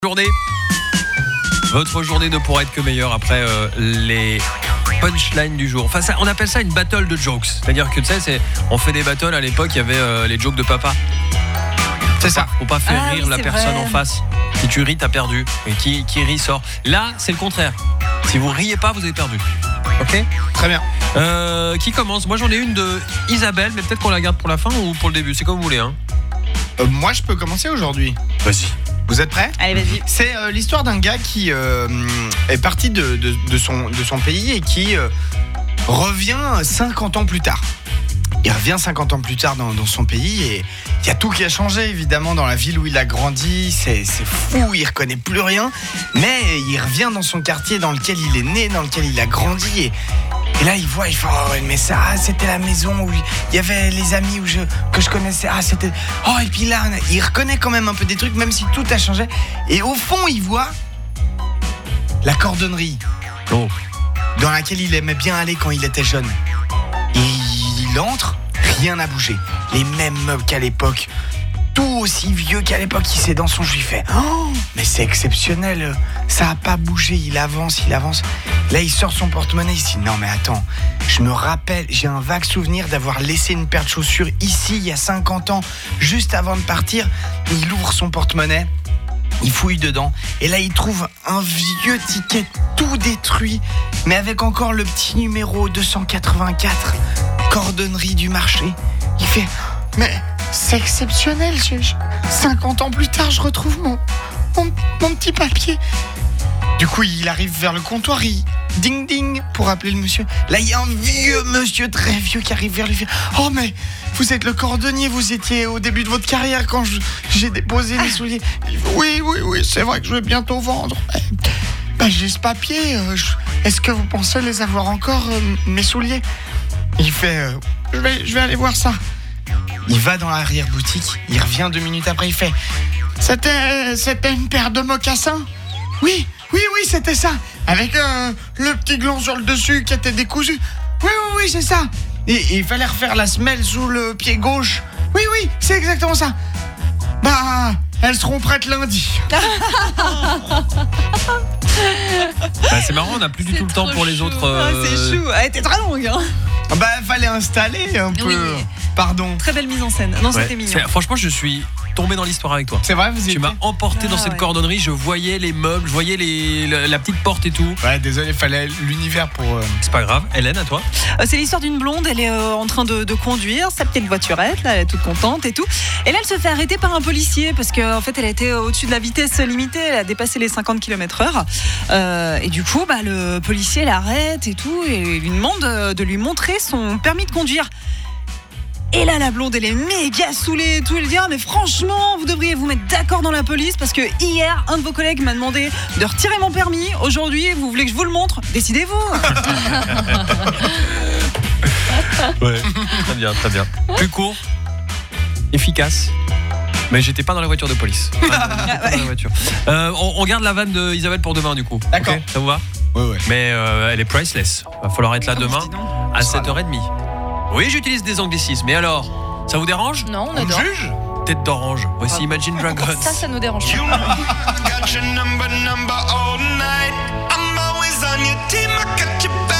Journée. Votre journée ne pourra être que meilleure après les punchlines du jour. Enfin, on appelle ça une battle de jokes. C'est-à-dire que tu sais, on fait des battles. À l'époque, il y avait les jokes de papa. C'est ça. Faut pas faire rire la personne vrai. en face. Si tu ris, t'as perdu. Et qui rit sort. Là, c'est le contraire. Si vous riez pas, vous avez perdu. Ok ? Très bien. Qui commence ? Moi, j'en ai une de Isabelle, mais peut-être qu'on la garde pour la fin ou pour le début. C'est comme vous voulez. Hein. Moi, je peux commencer aujourd'hui. Vas-y. Vous êtes prêts ? Allez, vas-y. C'est l'histoire d'un gars qui est parti de son pays et qui revient 50 ans plus tard. Il revient 50 ans plus tard dans son pays et il y a tout qui a changé évidemment dans la ville où il a grandi. C'est fou, il reconnaît plus rien. Mais il revient dans son quartier dans lequel il est né, dans lequel il a grandi et là il voit, il fait oh mais ça c'était la maison où il y avait les amis que je connaissais. Ah c'était et puis là il reconnaît quand même un peu des trucs même si tout a changé. Et au fond il voit la cordonnerie dans laquelle il aimait bien aller quand il était jeune. Et il entre, rien n'a bougé. Les mêmes meubles qu'à l'époque. Tout aussi vieux qu'à l'époque. Il s'est dans son jus, il fait mais c'est exceptionnel. Ça a pas bougé, il avance. Là il sort son porte-monnaie, il se dit non mais attends, je me rappelle, j'ai un vague souvenir d'avoir laissé une paire de chaussures ici il y a 50 ans, juste avant de partir. Il ouvre son porte-monnaie, il fouille dedans et là il trouve un vieux ticket tout détruit, mais avec encore le petit numéro 284, cordonnerie du marché. Il fait mais c'est exceptionnel, 50 ans plus tard je retrouve mon petit papier. Du coup il arrive vers le comptoir, il ding ding pour appeler le monsieur. Là il y a un vieux monsieur très vieux qui arrive vers lui, fait oh mais vous êtes le cordonnier, vous étiez au début de votre carrière quand j'ai déposé mes souliers. Il fait, oui, c'est vrai que je vais bientôt vendre. J'ai ce papier, est-ce que vous pensez les avoir encore, mes souliers ? Il fait je vais aller voir ça. Il va dans l'arrière-boutique, il revient 2 minutes après, il fait c'était une paire de mocassins ? Oui, c'était ça. Avec le petit gland sur le dessus qui était décousu. Oui, c'est ça. Et il fallait refaire la semelle sous le pied gauche. Oui, c'est exactement ça. Elles seront prêtes lundi. C'est marrant, on n'a plus du tout le temps pour les chou. autres. C'est chou. Elle était très longue. Hein. Fallait installer un peu. Oui. Pardon. Très belle mise en scène. Non, c'était mignon. Franchement, je suis tombé dans l'histoire avec toi. C'est vrai, vous y Tu m'as emporté dans cette cordonnerie, je voyais les meubles, je voyais la petite porte et tout. Ouais, désolé, fallait l'univers pour... C'est pas grave. Hélène, à toi. C'est l'histoire d'une blonde, elle est en train de conduire sa petite voiturette, là, elle est toute contente et tout. Et là, elle se fait arrêter par un policier parce qu'en fait, elle était au-dessus de la vitesse limitée, elle a dépassé les 50 km/h. Et du coup, le policier l'arrête et tout, et lui demande de lui montrer son permis de conduire. Et là, la blonde, elle est méga saoulée et tout. Elle dit mais franchement, vous devriez vous mettre d'accord dans la police parce que hier, un de vos collègues m'a demandé de retirer mon permis. Aujourd'hui, vous voulez que je vous le montre ? Décidez-vous. Ouais, très bien. Plus court, efficace. Mais j'étais pas dans la voiture de police. Pas dans la voiture. On garde la vanne de Isabelle pour demain du coup. D'accord. Okay, ça vous va ? Ouais. Mais elle est priceless. Va falloir être là demain à 7h30. Oui, j'utilise des anglicismes. Mais alors, ça vous dérange ? Non, on On adore. juge ? Tête d'orange. Voici Imagine Dragons. Ça nous dérange pas. You know I got your number all night. I'm always on your team. I got your